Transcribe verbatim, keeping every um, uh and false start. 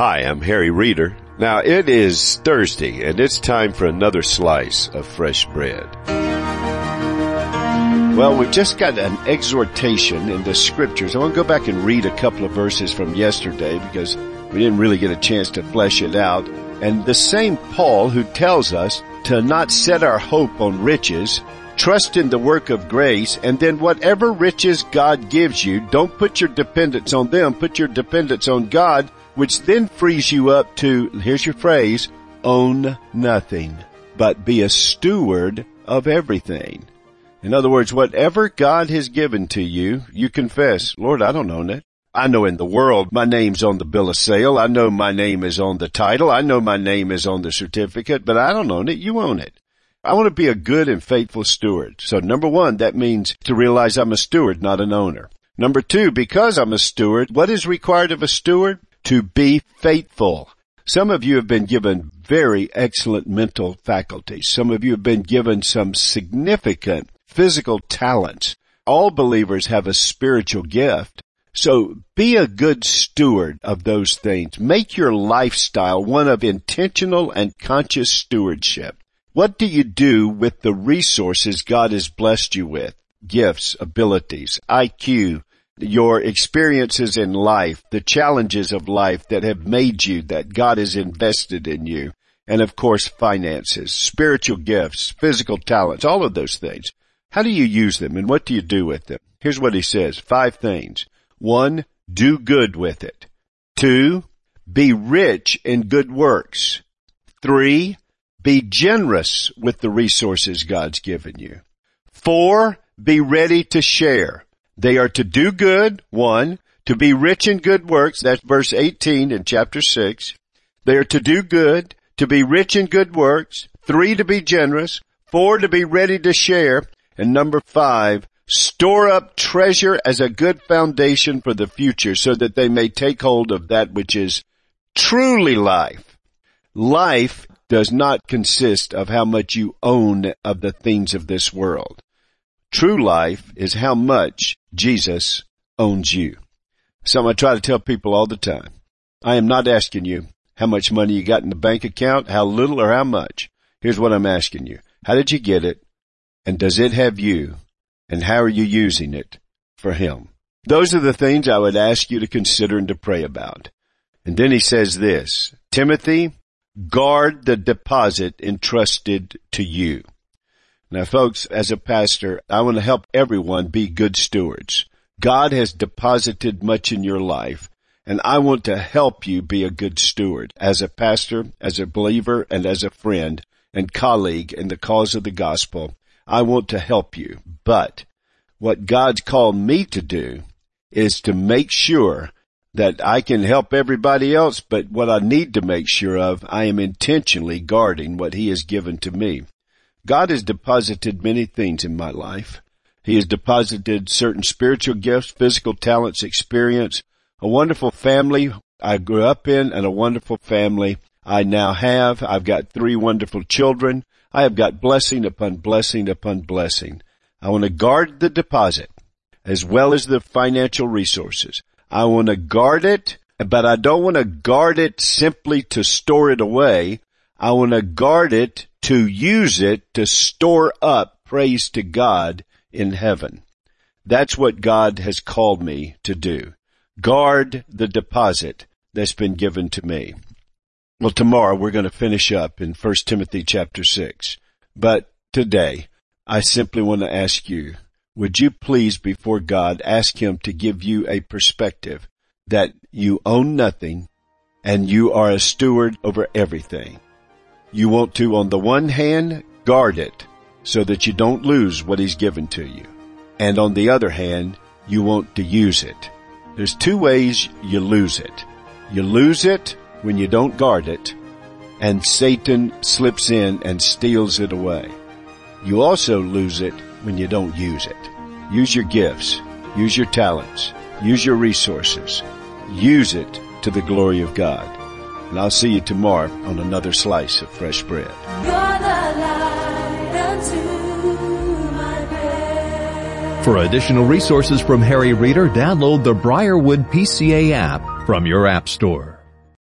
Hi, I'm Harry Reeder. Now, it is Thursday, and it's time for another slice of fresh bread. Well, we've just got an exhortation in the Scriptures. I want to go back and read a couple of verses from yesterday because we didn't really get a chance to flesh it out. And the same Paul who tells us to not set our hope on riches, trust in the work of grace, and then whatever riches God gives you, don't put your dependence on them, put your dependence on God, which then frees you up to, here's your phrase, own nothing, but be a steward of everything. In other words, whatever God has given to you, you confess, Lord, I don't own it. I know in the world my name's on the bill of sale. I know my name is on the title. I know my name is on the certificate, but I don't own it. You own it. I want to be a good and faithful steward. So number one, that means to realize I'm a steward, not an owner. Number two, because I'm a steward, what is required of a steward? To be faithful. Some of you have been given very excellent mental faculties. Some of you have been given some significant physical talents. All believers have a spiritual gift. So be a good steward of those things. Make your lifestyle one of intentional and conscious stewardship. What do you do with the resources God has blessed you with? Gifts, abilities, I Q, your experiences in life, the challenges of life that have made you, that God has invested in you, and of course finances, spiritual gifts, physical talents, all of those things. How do you use them and what do you do with them? Here's what he says, five things. One, do good with it. Two, be rich in good works. Three, be generous with the resources God's given you. Four, be ready to share. They are to do good, one, to be rich in good works, that's verse eighteen in chapter six. They are to do good, to be rich in good works, three, to be generous, four, to be ready to share, and number five, store up treasure as a good foundation for the future so that they may take hold of that which is truly life. Life does not consist of how much you own of the things of this world. True life is how much Jesus owns you. Something I try to tell people all the time. I am not asking you how much money you got in the bank account, how little or how much. Here's what I'm asking you. How did you get it? And does it have you? And how are you using it for Him? Those are the things I would ask you to consider and to pray about. And then he says this, Timothy, guard the deposit entrusted to you. Now, folks, as a pastor, I want to help everyone be good stewards. God has deposited much in your life, and I want to help you be a good steward as a pastor, as a believer, and as a friend and colleague in the cause of the gospel. I want to help you. But what God's called me to do is to make sure that I can help everybody else, but what I need to make sure of, I am intentionally guarding what He has given to me. God has deposited many things in my life. He has deposited certain spiritual gifts, physical talents, experience, a wonderful family I grew up in, and a wonderful family I now have. I've got three wonderful children. I have got blessing upon blessing upon blessing. I want to guard the deposit as well as the financial resources. I want to guard it, but I don't want to guard it simply to store it away. I want to guard it to use it to store up praise to God in heaven. That's what God has called me to do. Guard the deposit that's been given to me. Well, tomorrow we're going to finish up in First Timothy chapter six. But today, I simply want to ask you, would you please before God ask Him to give you a perspective that you own nothing and you are a steward over everything. You want to, on the one hand, guard it so that you don't lose what He's given to you. And on the other hand, you want to use it. There's two ways you lose it. You lose it when you don't guard it, and Satan slips in and steals it away. You also lose it when you don't use it. Use your gifts. Use your talents. Use your resources. Use it to the glory of God. And I'll see you tomorrow on another slice of fresh bread. You're the light unto my path. For additional resources from Harry Reeder, download the Briarwood P C A app from your app store.